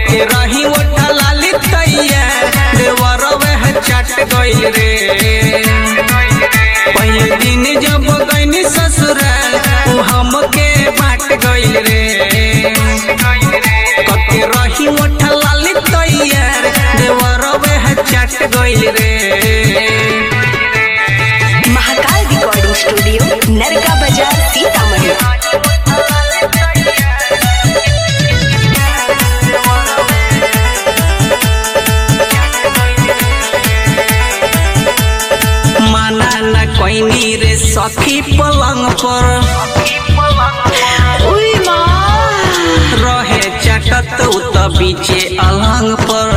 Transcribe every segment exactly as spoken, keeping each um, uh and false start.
कके रही ओठा लाली तैयार देवर वह चट गइल रे। पहले दिन जब गइनी ससुराल उ हमके बाट गइल रे। कके रही ओठा लाली तैयार देवर वह चट गइल रे। महाकाल रिकॉर्डिंग स्टूडियो नरका बाजार सीतामढ़ी। माना न कोइनी रे सखी पलंग पर रहे चटत उत बीचे अलंग पर।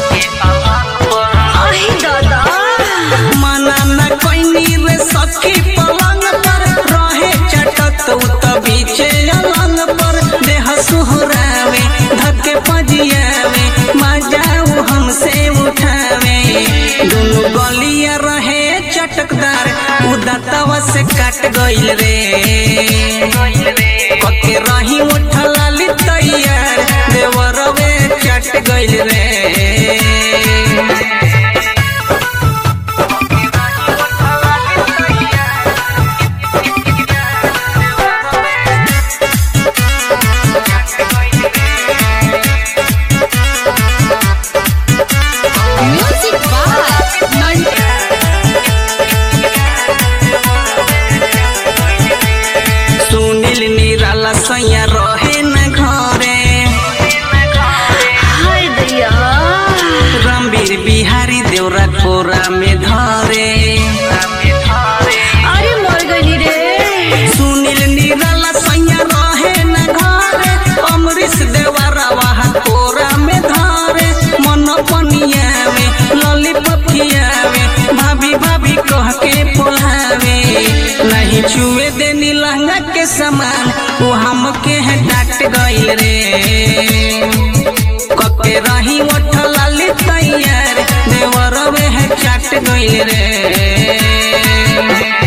माना न कोइनी रे सखी पलंग पर रहे चटत उत बीचे अलंग पर। देह सुहरावे धके पजियावे मजाऊ हमसे उठावे। दोनों गलिया रहे चटकदार उदातवा से काट गइल रे। कके रही ओठा लाली तैयार देवर वे चट गइल रे। सुनील निराला सैया रहे न घरे। रामवीर बिहारी देवरा कोरा में धरे। सुनील निराला सैया रहे न घरे। अमरीश देवरा वहा कोरा में धरे। मन पनियावे लली पथियावे भाभी भाभी कह के पोलावे। नहीं छुए देनी लहंगा के समान वो हमके है डांट गइल रे। कके रही ओठा लाली तैयार देवर वे है चाट गइल रे।